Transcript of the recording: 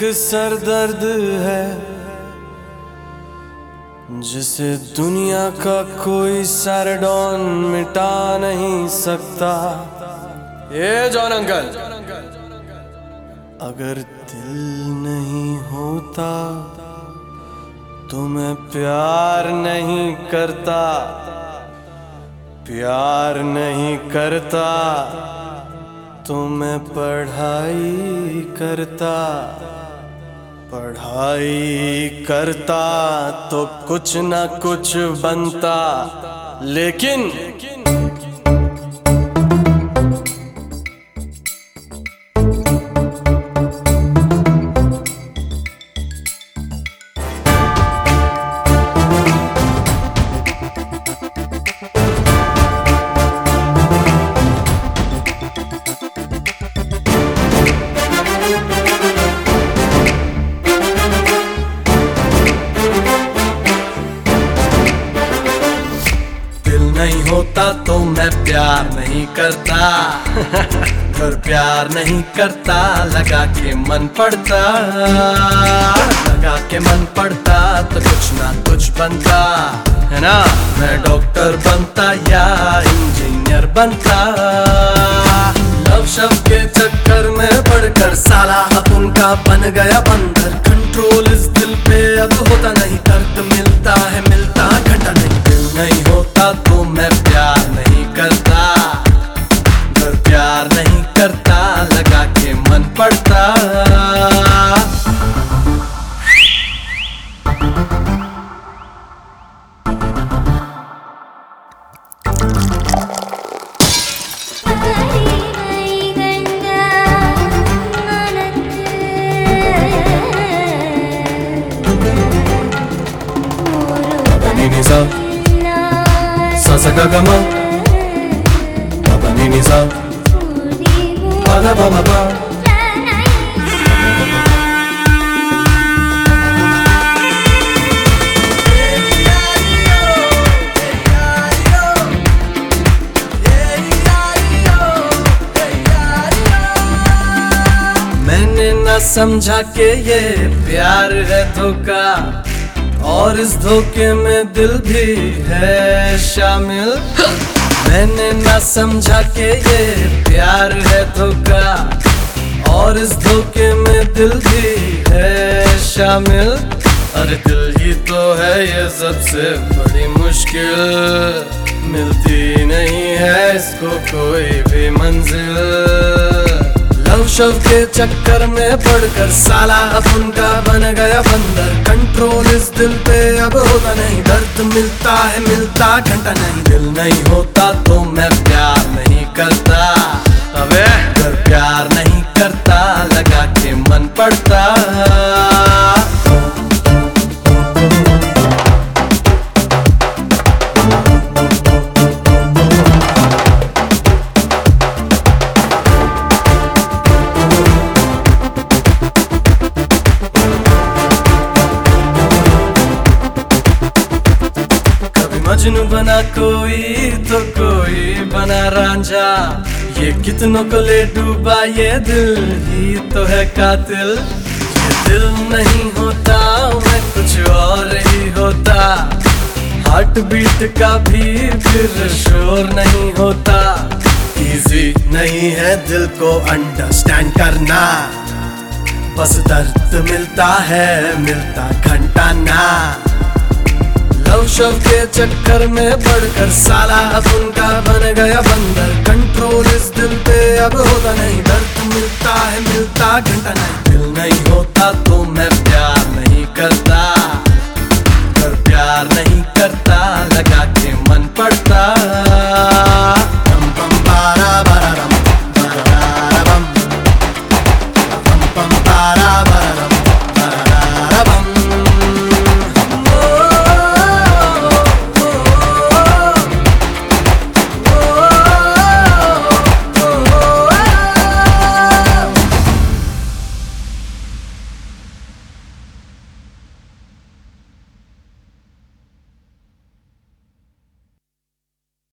Sir दर्द है जिसे दुनिया का कोई सैरडॉन मिटा नहीं सकता। ये जॉन अंकल, अगर दिल नहीं होता तो मैं प्यार नहीं करता, प्यार नहीं करता तो मैं पढ़ाई करता, पढ़ाई करता तो कुछ ना कुछ बनता। लेकिन नहीं होता तो मैं प्यार नहीं करता और प्यार नहीं करता लगा के मन पड़ता, लगा के मन पड़ता तो कुछ ना कुछ बनता है ना। मैं डॉक्टर बनता या इंजीनियर बनता। लव शब्द के चक्कर में पड़कर साला अपन का बन गया बंदर। कंट्रोल इस दिल पे अब होता नहीं, दर्द मिलता है मिलता घंटा नहीं। दिल नहीं होता तो मैं प्यार नहीं करता, घर प्यार नहीं करता लगा के मन पड़ता। Sa sa ga ga ma pa pa ni ni sa pa da pa ma pa। मैंने ना समझा के ये प्यार है धोखा और इस धोखे में दिल भी है शामिल। मैंने ना समझा कि ये प्यार है धोखा और इस धोखे में दिल भी है शामिल। अरे दिल ही तो है ये सबसे बड़ी मुश्किल, मिलती नहीं है इसको कोई भी मंजिल। लव शब्द के चक्कर में पड़कर साला अपन का बन गया बंदर। कंट्रोल इस दिल पे अब होता नहीं, दर्द मिलता है मिलता घंटा नहीं। दिल नहीं होता तो मैं प्यार नहीं करता, अबे अगर प्यार नहीं करता लगा के मन पड़ता। मजनू बना कोई तो कोई बना रांझा, ये कितनों को ले डूबा ये दिल ही तो है कातिल। ये दिल नहीं होता मैं कुछ और ही होता, हार्ट बीट का भी फिर शोर नहीं होता। इजी नहीं है दिल को अंडरस्टैंड करना, बस दर्द मिलता है मिलता घंटा ना। लव शब्द के चक्कर में पड़कर साला अपन का बन गया बंदर। कंट्रोल इस दिल पे अब होता नहीं, दर्द मिलता है मिलता घंटा नहीं। दिल नहीं होता तो मैं प्यार नहीं करता, घर प्यार नहीं करता